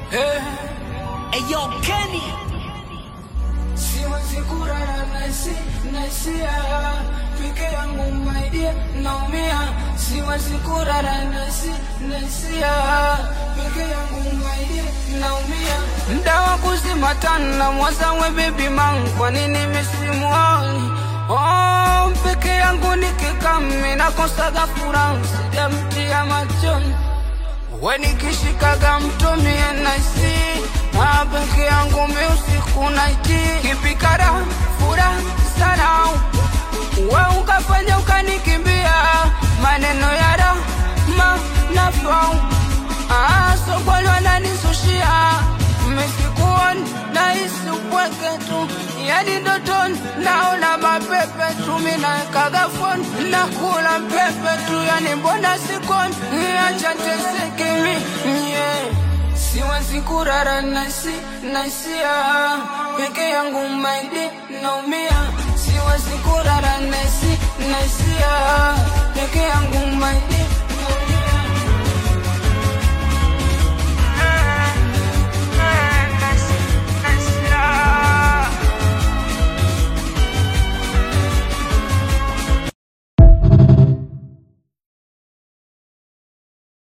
Yo, Kenny. Siwezi kulala nasia peke yangu my dear naumia. Siwezi kulala nasia peke yangu my dear naumia. Ndawa kuzima tana mwazawe baby man, kwa nini misimuoni? Oh, peke yangu nikikami nakosaga furaha, sijamtia machoni. Wenikishikaga mtumie naisi peke yangu usiku naiti. Kipikara fura sana we ukafanya ukanikimbia, maneno ya rama na fau sokoni wananisushia. Mesikuoni nahisi upweke tu, yani ndotoni naona mapepe tu. Minaekaga phone nakula pepe tu, yani mbona sikoni acha teseke mi Siwezi kulala nasia peke yangu my dear naumia. Siwezi kulala nasia peke yangu my dear